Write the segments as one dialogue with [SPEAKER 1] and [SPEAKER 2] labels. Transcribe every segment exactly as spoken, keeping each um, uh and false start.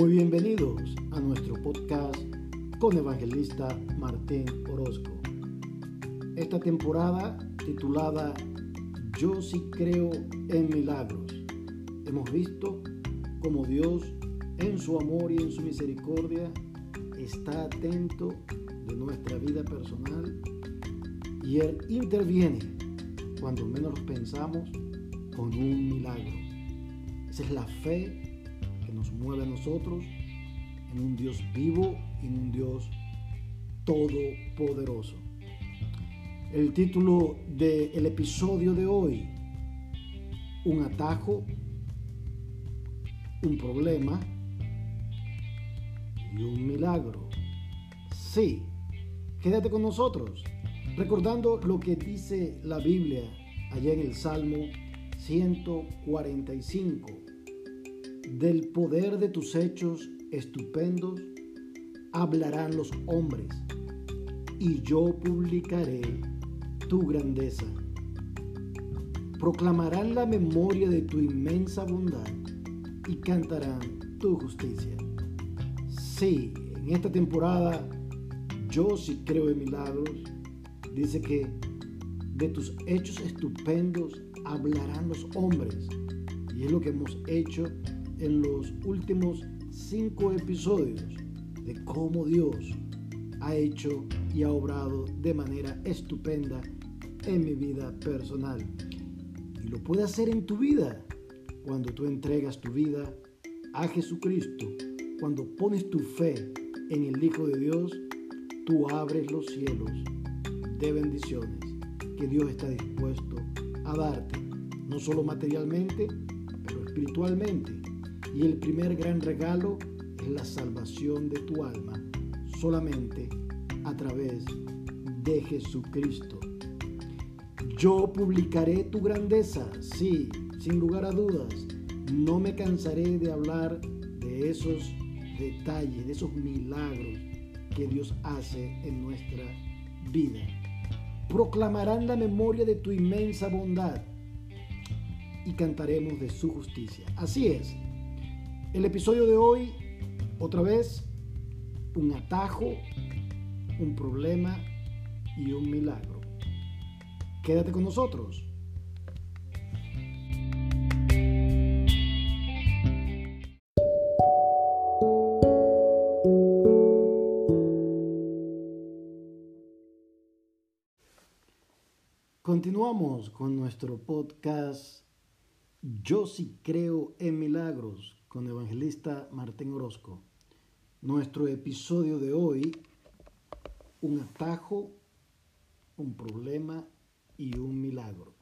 [SPEAKER 1] Muy bienvenidos a nuestro podcast con Evangelista Martín Orozco. Esta temporada titulada Yo sí creo en milagros. Hemos visto cómo Dios en su amor y en su misericordia está atento de nuestra vida personal y Él interviene cuando menos lo pensamos con un milagro. Esa es la fe que nos mueve a nosotros en un Dios vivo y en un Dios todopoderoso. El título del episodio de hoy: un atajo, un problema y un milagro. Sí, quédate con nosotros, recordando lo que dice la Biblia allá en el Salmo ciento cuarenta y cinco. Del poder de tus hechos estupendos hablarán los hombres, y yo publicaré tu grandeza. Proclamarán la memoria de tu inmensa bondad y cantarán tu justicia. Sí, en esta temporada yo sí creo en milagros. Dice que de tus hechos estupendos hablarán los hombres, y es lo que hemos hecho en los últimos cinco episodios de cómo Dios ha hecho y ha obrado de manera estupenda en mi vida personal. Y lo puede hacer en tu vida cuando tú entregas tu vida a Jesucristo. Cuando pones tu fe en el Hijo de Dios, tú abres los cielos de bendiciones que Dios está dispuesto a darte, no solo materialmente, pero espiritualmente. Y el primer gran regalo es la salvación de tu alma, solamente a través de Jesucristo. Yo publicaré tu grandeza, sí, sin lugar a dudas. No me cansaré de hablar de esos detalles, de esos milagros que Dios hace en nuestra vida. Proclamarán la memoria de tu inmensa bondad y cantaremos de su justicia. Así es. El episodio de hoy, otra vez, un atajo, un problema y un milagro. Quédate con nosotros. Continuamos con nuestro podcast Yo sí creo en milagros con Evangelista Martín Orozco. Nuestro episodio de hoy: un atajo, un problema y un milagro.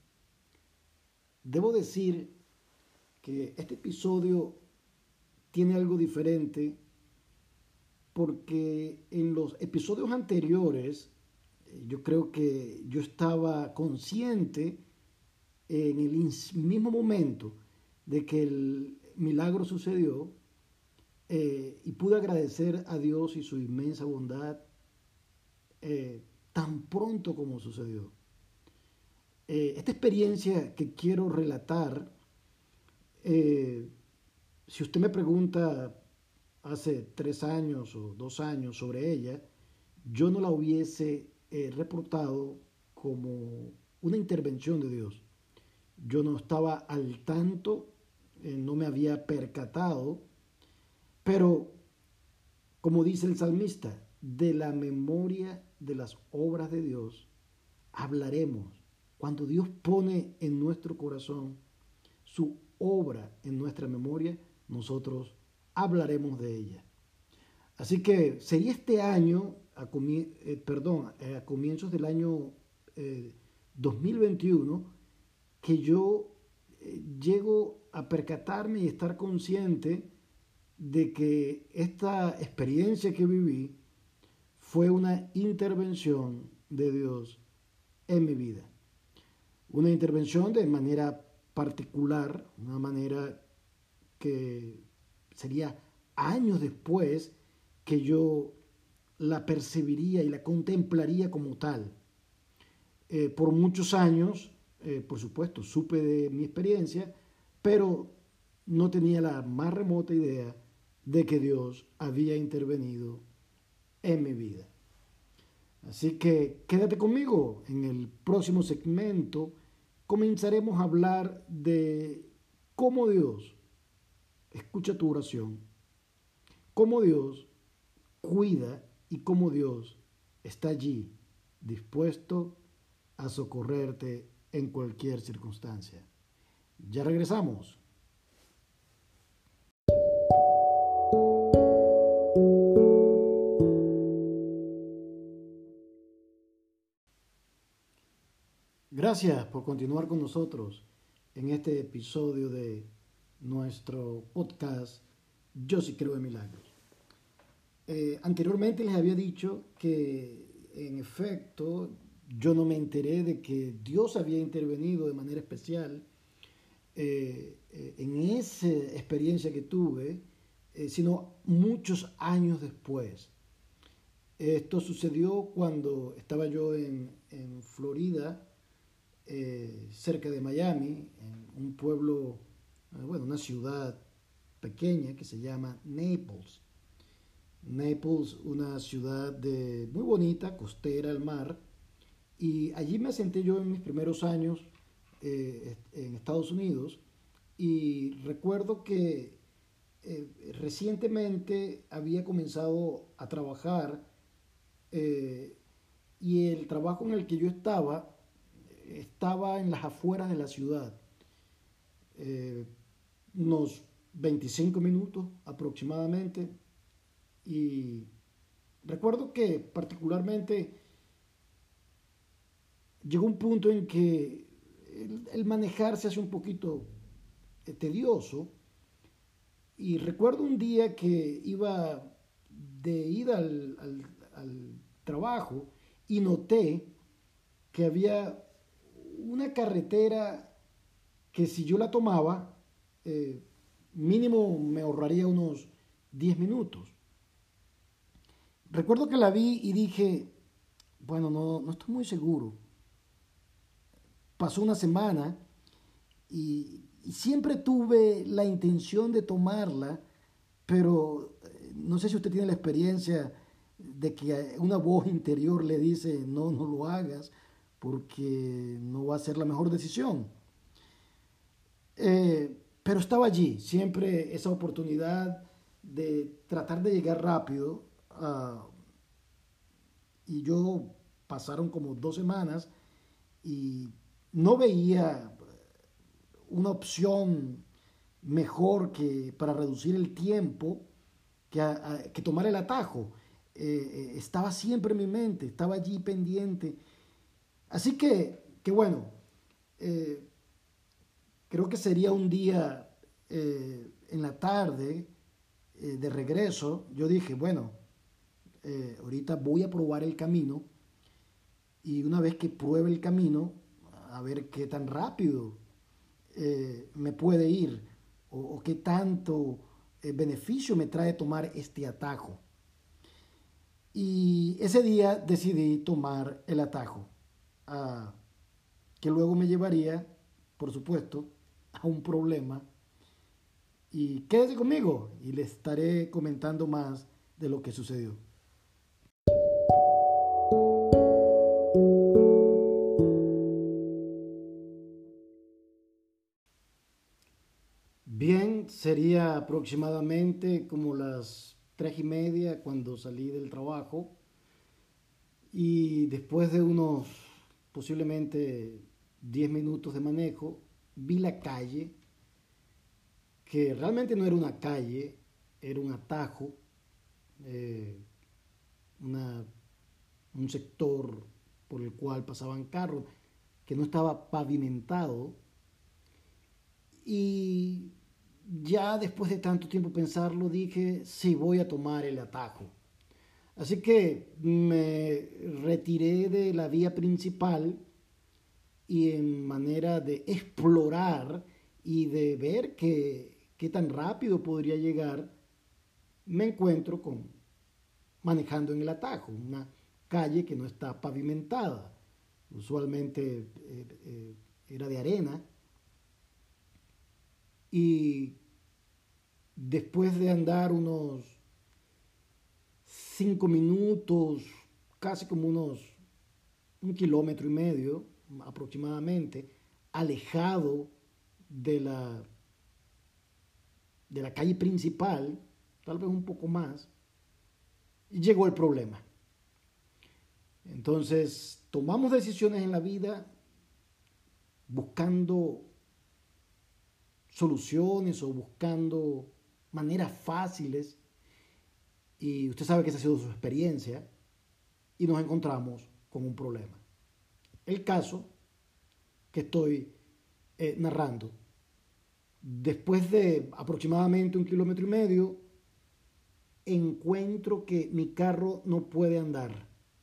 [SPEAKER 1] Debo decir que este episodio tiene algo diferente porque en los episodios anteriores yo creo que yo estaba consciente en el mismo momento de que el milagro sucedió eh, y pude agradecer a Dios y su inmensa bondad eh, tan pronto como sucedió. Eh, esta experiencia que quiero relatar, eh, si usted me pregunta hace tres años o dos años sobre ella, yo no la hubiese eh, reportado como una intervención de Dios. Yo no estaba al tanto, eh, no me había percatado, pero como dice el salmista, de la memoria de las obras de Dios hablaremos. Cuando Dios pone en nuestro corazón su obra en nuestra memoria, nosotros hablaremos de ella. Así que sería este año, a, comi- eh, perdón, eh, a comienzos del año eh, dos mil veintiuno, que yo eh, llego a percatarme y estar consciente de que esta experiencia que viví fue una intervención de Dios en mi vida. Una intervención de manera particular, una manera que sería años después que yo la percibiría y la contemplaría como tal. Eh, por muchos años, eh, por supuesto, supe de mi experiencia, pero no tenía la más remota idea de que Dios había intervenido en mi vida. Así que quédate conmigo. En el próximo segmento comenzaremos a hablar de cómo Dios escucha tu oración, cómo Dios cuida y cómo Dios está allí dispuesto a socorrerte en cualquier circunstancia. Ya regresamos. Gracias por continuar con nosotros en este episodio de nuestro podcast Yo sí creo en milagros. Eh, anteriormente les había dicho que en efecto yo no me enteré de que Dios había intervenido de manera especial eh, eh, en esa experiencia que tuve, eh, sino muchos años después. Esto sucedió cuando estaba yo en, en Florida, eh, cerca de Miami, en un pueblo, eh, bueno, una ciudad pequeña que se llama Naples. Naples, una ciudad de, muy bonita, costera al mar, y allí me asenté yo en mis primeros años eh, en Estados Unidos, y recuerdo que eh, recientemente había comenzado a trabajar eh, y el trabajo en el que yo estaba estaba en las afueras de la ciudad, eh, unos veinticinco minutos aproximadamente, y recuerdo que particularmente llegó un punto en que el, el manejar se hace un poquito eh, tedioso, y recuerdo un día que iba de ida al, al, al trabajo y noté que había una carretera que si yo la tomaba, eh, mínimo me ahorraría unos diez minutos. Recuerdo que la vi y dije, bueno, no, no estoy muy seguro. Pasó una semana y, y siempre tuve la intención de tomarla, pero eh, no sé si usted tiene la experiencia de que una voz interior le dice, no, no lo hagas, porque no va a ser la mejor decisión. Eh, pero estaba allí, siempre esa oportunidad de tratar de llegar rápido. Uh, y yo pasaron como dos semanas y no veía una opción mejor que para reducir el tiempo que, a, a, que tomar el atajo. Eh, eh, estaba siempre en mi mente, estaba allí pendiente. Así que, que bueno, eh, creo que sería un día eh, en la tarde eh, de regreso. Yo dije, bueno, eh, ahorita voy a probar el camino y una vez que pruebe el camino, a ver qué tan rápido eh, me puede ir o, o qué tanto eh, beneficio me trae tomar este atajo. Y ese día decidí tomar el atajo, uh, que luego me llevaría, por supuesto, a un problema. Y quédese conmigo y les estaré comentando más de lo que sucedió. Bien, sería aproximadamente como las tres y media cuando salí del trabajo, y después de unos posiblemente diez minutos de manejo, vi la calle, que realmente no era una calle, era un atajo, eh, una, un sector por el cual pasaban carros, que no estaba pavimentado. Y ya después de tanto tiempo pensarlo, dije, sí, voy a tomar el atajo. Así que me retiré de la vía principal y en manera de explorar y de ver qué, qué tan rápido podría llegar, me encuentro con manejando en el atajo, una calle que no está pavimentada. Usualmente eh, eh, era de arena. Y después de andar unos cinco minutos, casi como unos un kilómetro y medio aproximadamente, alejado de la, de la calle principal, tal vez un poco más, llegó el problema. Entonces, tomamos decisiones en la vida buscando soluciones o buscando maneras fáciles, y usted sabe que esa ha sido su experiencia, y nos encontramos con un problema. El caso que estoy eh, narrando, después de aproximadamente un kilómetro y medio, encuentro que mi carro no puede andar.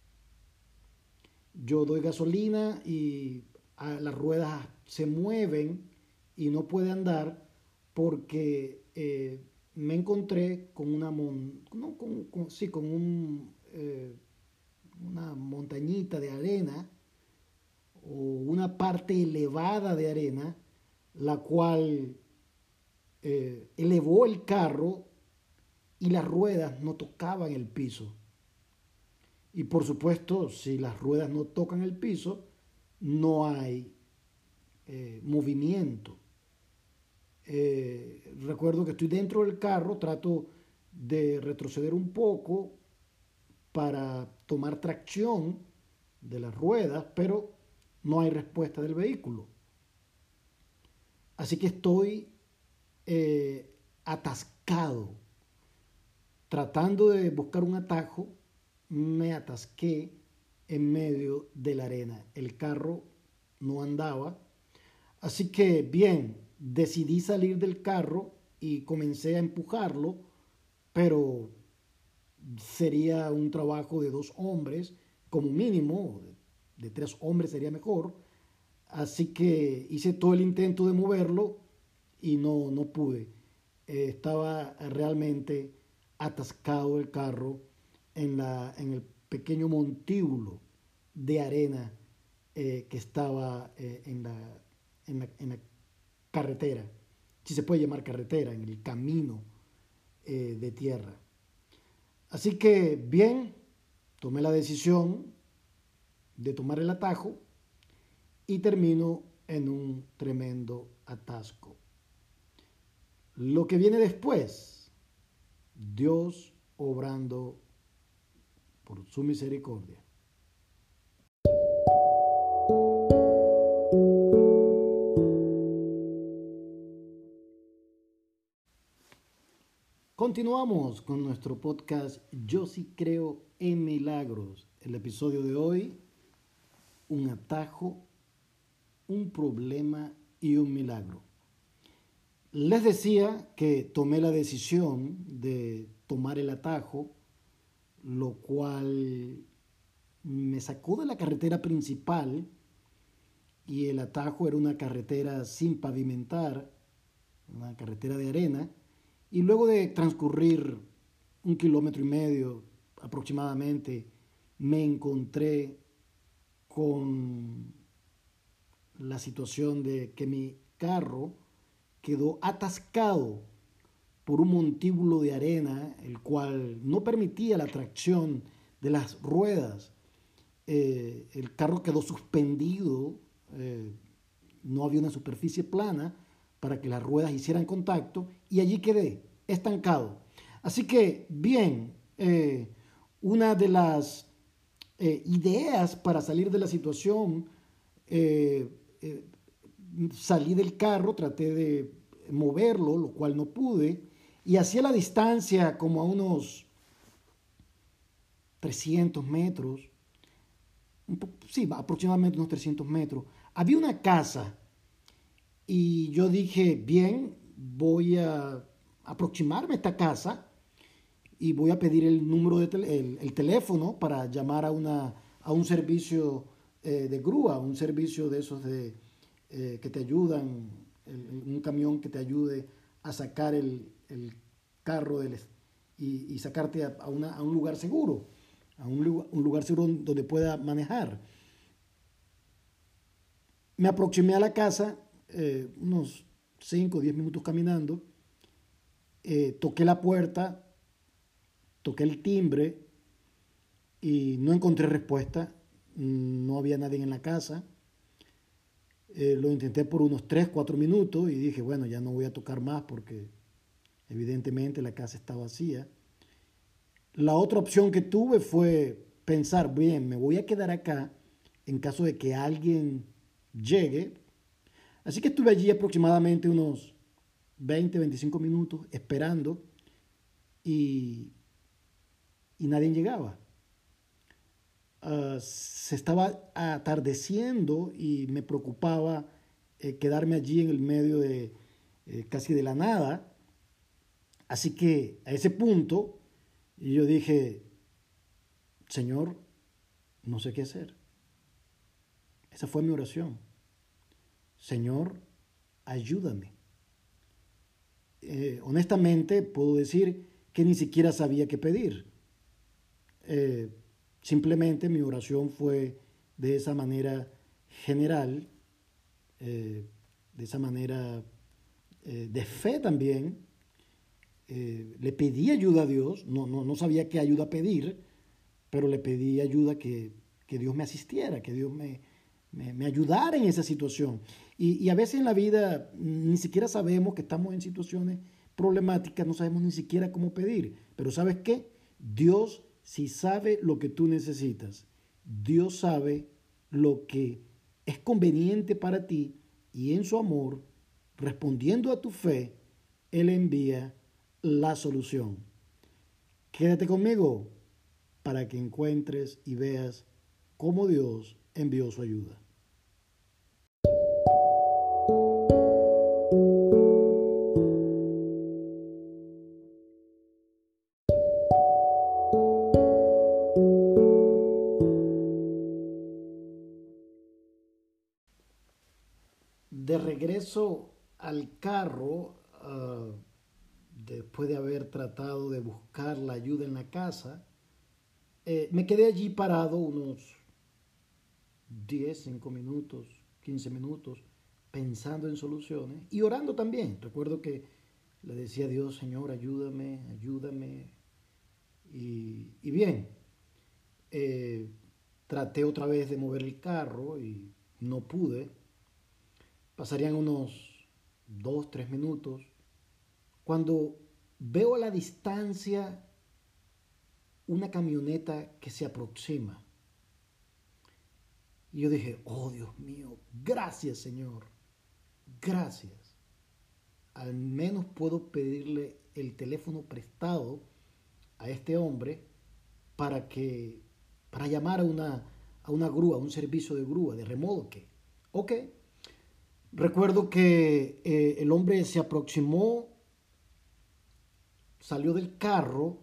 [SPEAKER 1] Yo doy gasolina y ah, las ruedas se mueven y no puede andar porque eh, me encontré con una mon no, con, con, sí, con un, eh, una montañita de arena o una parte elevada de arena, la cual eh, elevó el carro y las ruedas no tocaban el piso. Y por supuesto, si las ruedas no tocan el piso, no hay eh, movimiento. Eh, recuerdo que estoy dentro del carro, trato de retroceder un poco para tomar tracción de las ruedas, pero no hay respuesta del vehículo. Así que estoy eh, atascado, tratando de buscar un atajo. Me atasqué en medio de la arena. El carro no andaba. Así que, bien, decidí salir del carro y comencé a empujarlo, pero sería un trabajo de dos hombres, como mínimo, de tres hombres sería mejor. Así que hice todo el intento de moverlo y no, no pude. Eh, estaba realmente atascado el carro en, la, en el pequeño montículo de arena eh, que estaba eh, en, la, en, la, en la carretera, si se puede llamar carretera, en el camino eh, de tierra. Así que, bien, tomé la decisión de tomar el atajo y termino en un tremendo atasco. Lo que viene después, Dios obrando por su misericordia. Continuamos con nuestro podcast Yo sí creo en milagros. El episodio de hoy, un atajo, un problema y un milagro. Les decía que tomé la decisión de tomar el atajo, lo cual me sacó de la carretera principal, y el atajo era una carretera sin pavimentar, una carretera de arena, y luego de transcurrir un kilómetro y medio aproximadamente, me encontré con la situación de que mi carro quedó atascado por un montículo de arena, el cual no permitía la tracción de las ruedas. Eh, el carro quedó suspendido, eh, no había una superficie plana para que las ruedas hicieran contacto, y allí quedé estancado. Así que, bien, eh, una de las eh, ideas para salir de la situación, eh, eh, salí del carro, traté de moverlo, lo cual no pude, y hacia la distancia, como a unos trescientos metros, un po- sí, aproximadamente unos trescientos metros, había una casa, y yo dije, bien, voy a aproximarme a esta casa y voy a pedir el número de tel- el, el teléfono para llamar a, una, a un servicio eh, de grúa, un servicio de esos de, eh, que te ayudan, el- el- un camión que te ayude a sacar el, el carro del, y, y sacarte a, a una- a un lugar seguro, a un, lu- un lugar seguro donde pueda manejar. Me aproximé a la casa, eh, unos cinco o diez minutos caminando, eh, toqué la puerta, toqué el timbre y no encontré respuesta. No había nadie en la casa. Eh, lo intenté por unos tres, cuatro minutos y dije, bueno, ya no voy a tocar más porque evidentemente la casa está vacía. La otra opción que tuve fue pensar, bien, me voy a quedar acá en caso de que alguien llegue. Así que estuve allí aproximadamente unos veinte, veinticinco minutos esperando y, y nadie llegaba. Uh, se estaba atardeciendo y me preocupaba eh, quedarme allí en el medio de eh, casi de la nada. Así que a ese punto yo dije, Señor, no sé qué hacer. Esa fue mi oración. Señor, ayúdame. Eh, honestamente puedo decir que ni siquiera sabía qué pedir. Eh, simplemente mi oración fue de esa manera general, eh, de esa manera eh, de fe también. Eh, le pedí ayuda a Dios, no, no, no sabía qué ayuda pedir, pero le pedí ayuda que, que Dios me asistiera, que Dios me, me, me ayudara en esa situación. Y, y a veces en la vida ni siquiera sabemos que estamos en situaciones problemáticas, no sabemos ni siquiera cómo pedir. Pero ¿sabes qué? Dios sí sabe lo que tú necesitas. Dios sabe lo que es conveniente para ti y en su amor, respondiendo a tu fe, Él envía la solución. Quédate conmigo para que encuentres y veas cómo Dios envió su ayuda. De regreso al carro, uh, después de haber tratado de buscar la ayuda en la casa, eh, me quedé allí parado unos diez, cinco minutos, quince minutos, pensando en soluciones y orando también. Recuerdo que le decía a Dios, Señor, ayúdame, ayúdame. Y, y bien, eh, traté otra vez de mover el carro y no pude. Pasarían unos dos, tres minutos, cuando veo a la distancia una camioneta que se aproxima. Y yo dije, oh Dios mío, gracias Señor, gracias. Al menos puedo pedirle el teléfono prestado a este hombre para que, para llamar a una, a una grúa, a un servicio de grúa, de remolque. Ok. Recuerdo que eh, el hombre se aproximó, salió del carro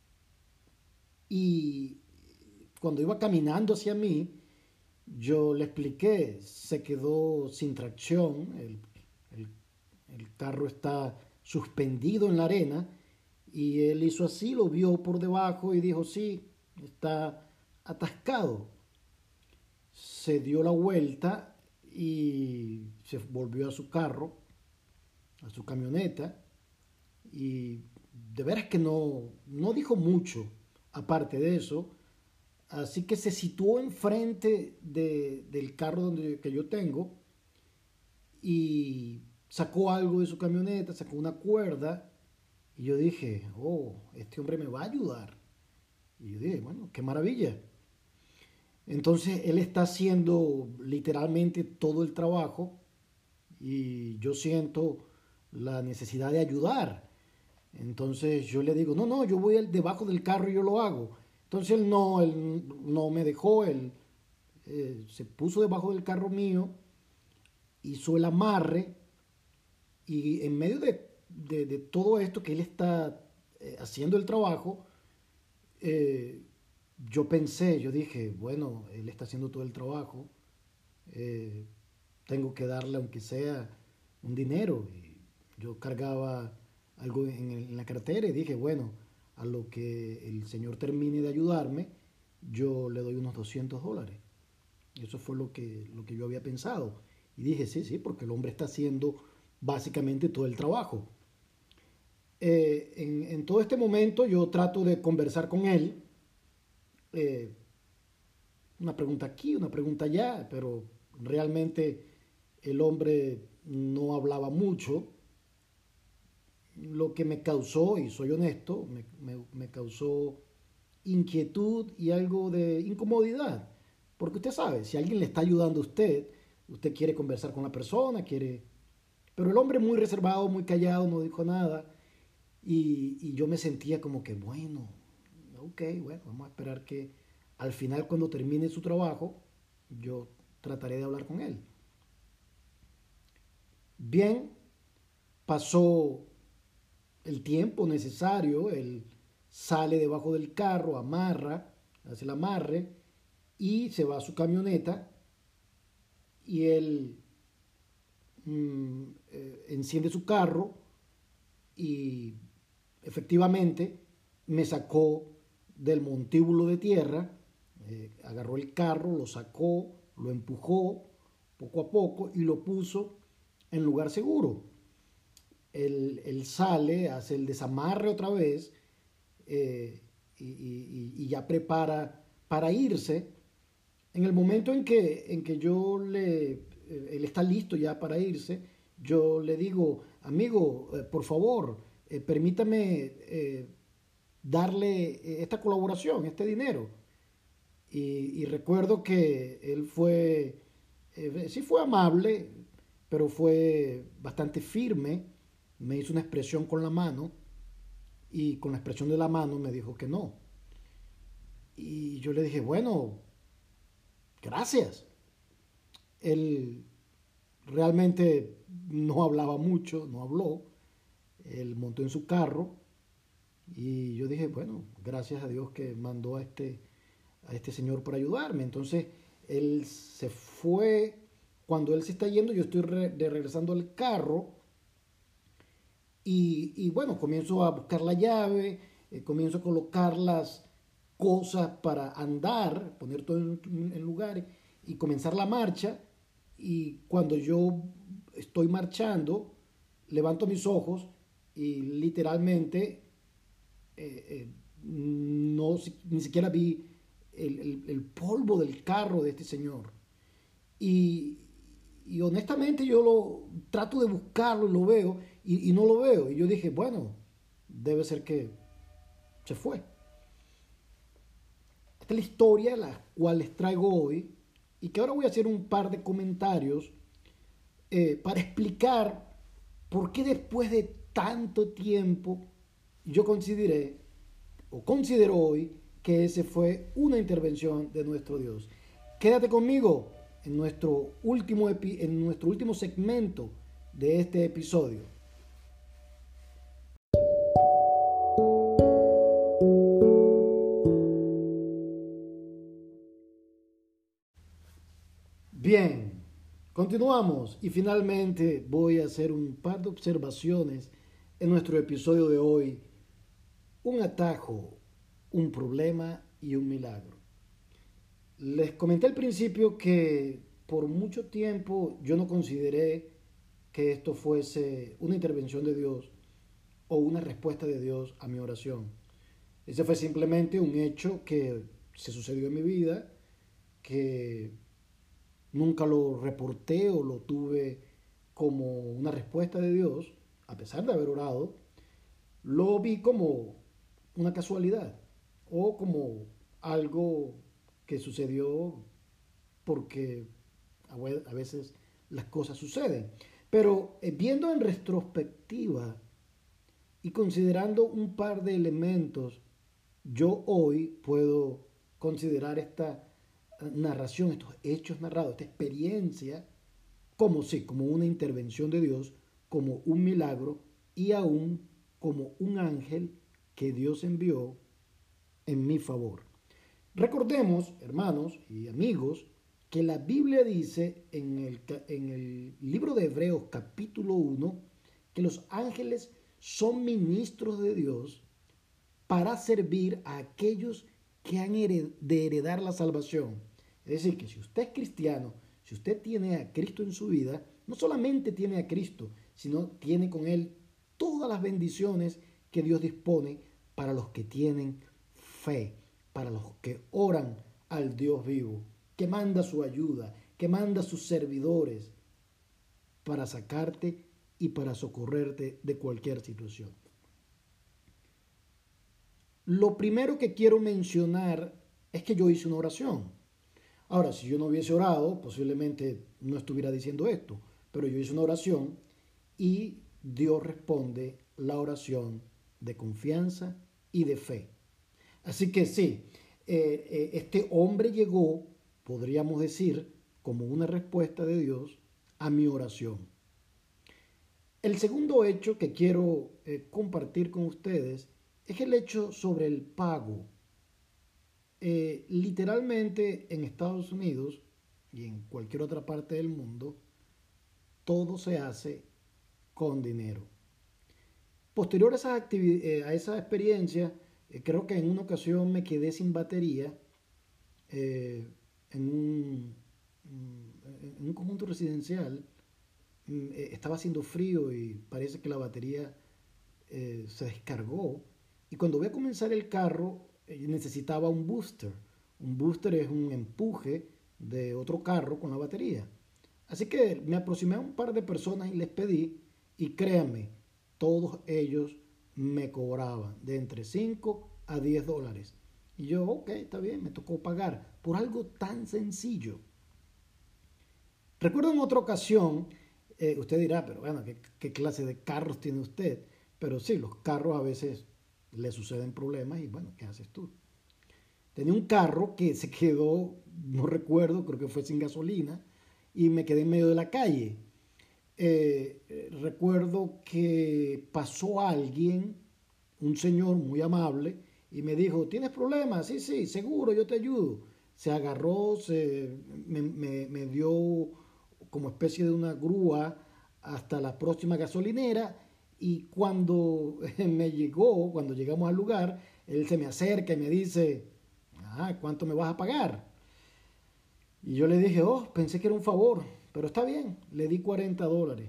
[SPEAKER 1] y cuando iba caminando hacia mí, yo le expliqué, se quedó sin tracción, el, el, el carro está suspendido en la arena y él hizo así, lo vio por debajo y dijo, sí, está atascado. Se dio la vuelta y se volvió a su carro, a su camioneta, y de veras que no, no dijo mucho aparte de eso, así que se situó enfrente de, del carro donde, que yo tengo y sacó algo de su camioneta, sacó una cuerda y yo dije, oh, este hombre me va a ayudar. Y yo dije, bueno, qué maravilla. Entonces él está haciendo literalmente todo el trabajo y yo siento la necesidad de ayudar. Entonces yo le digo, no, no, yo voy debajo del carro y yo lo hago. Entonces él no, él no me dejó, él eh, se puso debajo del carro mío, hizo el amarre y en medio de, de, de todo esto que él está eh, haciendo el trabajo, eh, yo pensé, yo dije, bueno, él está haciendo todo el trabajo, eh, tengo que darle aunque sea un dinero. Y yo cargaba algo en, el, en la cartera y dije, bueno, a lo que el señor termine de ayudarme, yo le doy unos doscientos dólares. Eso fue lo que, lo que yo había pensado. Y dije, sí, sí, porque el hombre está haciendo básicamente todo el trabajo. Eh, en, en todo este momento yo trato de conversar con él, eh, una pregunta aquí, una pregunta allá, pero realmente el hombre no hablaba mucho, lo que me causó, y soy honesto, me, me, me causó inquietud y algo de incomodidad. Porque usted sabe, si alguien le está ayudando a usted, usted quiere conversar con la persona, quiere... Pero el hombre muy reservado, muy callado, no dijo nada. Y, y yo me sentía como que, bueno, ok, bueno, vamos a esperar que al final cuando termine su trabajo, yo trataré de hablar con él. Bien, pasó el tiempo necesario, él sale debajo del carro, amarra, hace el amarre y se va a su camioneta y él mm, eh, enciende su carro y efectivamente me sacó del montículo de tierra, eh, agarró el carro, lo sacó, lo empujó poco a poco y lo puso en lugar seguro. Él, él sale, hace el desamarre otra vez eh, y, y- y ya prepara para irse. En el momento en que, en que yo le, eh, él está listo ya para irse, yo le digo, amigo, eh, por favor, eh, permítame eh, darle eh, esta colaboración, este dinero. Y, y recuerdo que él fue, eh, sí fue amable, pero fue bastante firme. Me hizo una expresión con la mano y con la expresión de la mano me dijo que no. Y yo le dije, bueno, gracias. Él realmente no hablaba mucho, no habló. Él montó en su carro y yo dije, bueno, gracias a Dios que mandó a este, a este señor para ayudarme. Entonces, él se fue. Cuando él se está yendo, yo estoy re- de regresando al carro y, y bueno, comienzo a buscar la llave, eh, comienzo a colocar las cosas para andar, poner todo en, en lugares y comenzar la marcha. Y cuando yo estoy marchando, levanto mis ojos y literalmente eh, eh, no, ni siquiera vi el, el- el polvo del carro de este señor. Y, y honestamente yo lo trato de buscarlo y lo veo y, y no lo veo. Y yo dije, bueno, debe ser que se fue. Esta es la historia la cual les traigo hoy y que ahora voy a hacer un par de comentarios eh, para explicar por qué después de tanto tiempo yo consideré o considero hoy que ese fue una intervención de nuestro Dios. Quédate conmigo en nuestro último, epi- en nuestro último segmento de este episodio. Bien, continuamos y finalmente voy a hacer un par de observaciones en nuestro episodio de hoy. Un atajo, un problema y un milagro. Les comenté al principio que por mucho tiempo yo no consideré que esto fuese una intervención de Dios o una respuesta de Dios a mi oración. Ese fue simplemente un hecho que se sucedió en mi vida, que nunca lo reporté o lo tuve como una respuesta de Dios, a pesar de haber orado, lo vi como una casualidad o como algo que sucedió porque a veces las cosas suceden. Pero eh, viendo en retrospectiva y considerando un par de elementos, yo hoy puedo considerar esta eh, narración, estos hechos narrados, esta experiencia, como sí, como una intervención de Dios, como un milagro y aún como un ángel que Dios envió en mi favor. Recordemos, hermanos y amigos, que la Biblia dice en el, en el libro de Hebreos capítulo uno que los ángeles son ministros de Dios para servir a aquellos que han de heredar la salvación. Es decir, que si usted es cristiano, si usted tiene a Cristo en su vida, no solamente tiene a Cristo, sino tiene con Él todas las bendiciones que Dios dispone para los que tienen fe, para los que oran al Dios vivo, que manda su ayuda, que manda sus servidores para sacarte y para socorrerte de cualquier situación. Lo primero que quiero mencionar es que yo hice una oración. Ahora, si yo no hubiese orado, posiblemente no estuviera diciendo esto, pero yo hice una oración y Dios responde la oración de confianza y de fe. Así que sí, eh, eh, este hombre llegó, podríamos decir, como una respuesta de Dios a mi oración. El segundo hecho que quiero eh, compartir con ustedes es el hecho sobre el pago. Eh, literalmente en Estados Unidos y en cualquier otra parte del mundo, todo se hace con dinero. Posterior a esa, eh, a esa experiencia, eh, creo que en una ocasión me quedé sin batería eh, en, un, en un conjunto residencial. Eh, estaba haciendo frío y parece que la batería eh, se descargó. Y cuando voy a comenzar el carro, eh, necesitaba un booster. Un booster es un empuje de otro carro con la batería. Así que me aproximé a un par de personas y les pedí, y créanme, todos ellos me cobraban de entre cinco a diez dólares. Y yo, ok, está bien, me tocó pagar por algo tan sencillo. Recuerdo en otra ocasión, eh, usted dirá, pero bueno, ¿qué, ¿qué clase de carros tiene usted? Pero sí, los carros a veces le suceden problemas y bueno, ¿qué haces tú? Tenía un carro que se quedó, no recuerdo, creo que fue sin gasolina, y me quedé en medio de la calle. Eh, recuerdo que pasó alguien, un señor muy amable, y me dijo, ¿tienes problemas? Sí, sí, seguro, yo te ayudo. Se agarró, se, me, me, me dio como especie de una grúa hasta la próxima gasolinera, y cuando me llegó, cuando llegamos al lugar, él se me acerca y me dice, ah, ¿cuánto me vas a pagar? Y yo le dije, oh, pensé que era un favor, pero está bien, le di cuarenta dólares.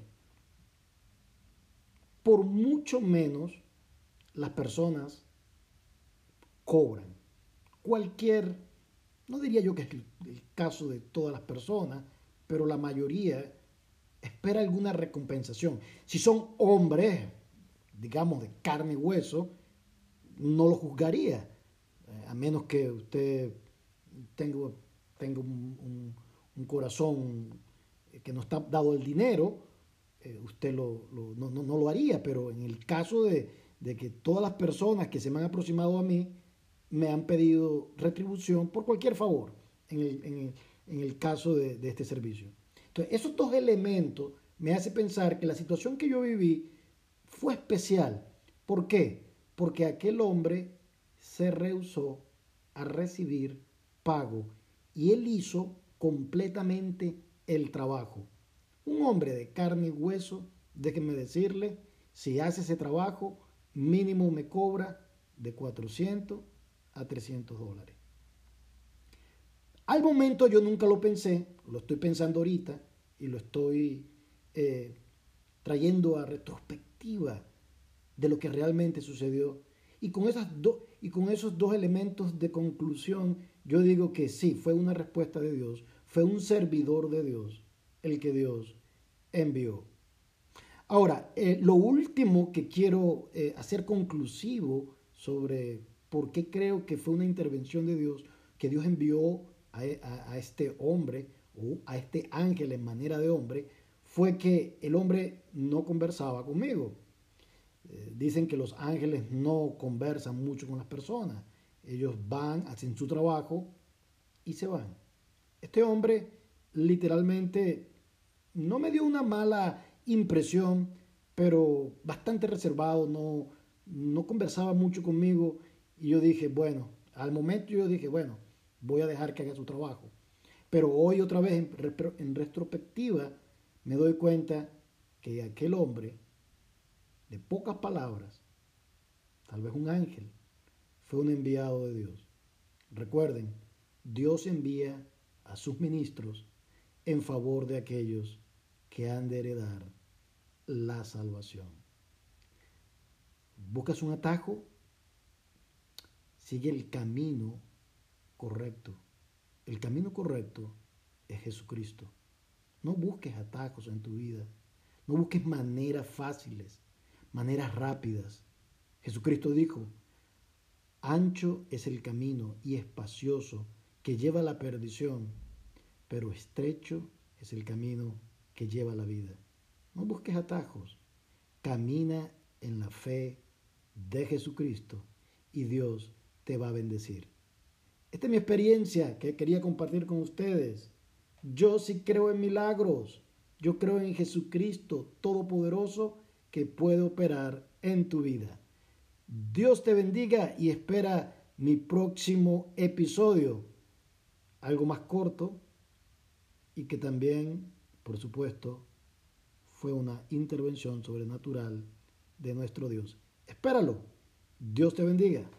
[SPEAKER 1] Por mucho menos las personas cobran. Cualquier, no diría yo que es el, el caso de todas las personas, pero la mayoría espera alguna recompensación. Si son hombres, digamos, de carne y hueso, no lo juzgaría, eh, a menos que usted tenga, tenga un, un, un corazón que no está dado el dinero, eh, usted lo, lo, no, no, no, lo haría, pero en el caso de, de que todas las personas que se me han aproximado a mí me han pedido retribución por cualquier favor, en el, en el, en el caso de, de este servicio. Entonces, esos dos elementos me hacen pensar que la situación que yo viví fue especial. ¿Por qué? Porque aquel hombre se rehusó a recibir pago y él hizo completamente el trabajo. Un hombre de carne y hueso, déjenme decirle, si hace ese trabajo, mínimo me cobra de cuatrocientos a trescientos dólares. Al momento yo nunca lo pensé, lo estoy pensando ahorita y lo estoy eh, trayendo a retrospectiva de lo que realmente sucedió. Y con, esas do, y con esos dos elementos de conclusión, yo digo que sí, fue una respuesta de Dios, fue un servidor de Dios el que Dios envió. Ahora, eh, lo último que quiero eh, hacer conclusivo sobre por qué creo que fue una intervención de Dios, que Dios envió a, a, a este hombre o a este ángel en manera de hombre, fue que el hombre no conversaba conmigo. Eh, dicen que los ángeles no conversan mucho con las personas. Ellos van, hacen su trabajo y se van. Este hombre literalmente no me dio una mala impresión, pero bastante reservado, no, no conversaba mucho conmigo y yo dije, bueno, al momento yo dije, bueno, voy a dejar que haga su trabajo. Pero hoy otra vez en, en retrospectiva me doy cuenta que aquel hombre de pocas palabras, tal vez un ángel, fue un enviado de Dios. Recuerden, Dios envía a sus ministros en favor de aquellos que han de heredar la salvación. buscas un atajo, sigue el camino correcto. El camino correcto es Jesucristo. No busques atajos en tu vida. No busques maneras fáciles, maneras rápidas. Jesucristo dijo, ancho es el camino y espacioso que lleva a la perdición, pero estrecho es el camino que lleva a la vida. No busques atajos. Camina en la fe de Jesucristo y Dios te va a bendecir. Esta es mi experiencia que quería compartir con ustedes. Yo sí creo en milagros. Yo creo en Jesucristo Todopoderoso que puede operar en tu vida. Dios te bendiga y espera mi próximo episodio. Algo más corto y que también, por supuesto, fue una intervención sobrenatural de nuestro Dios. Espéralo. Dios te bendiga.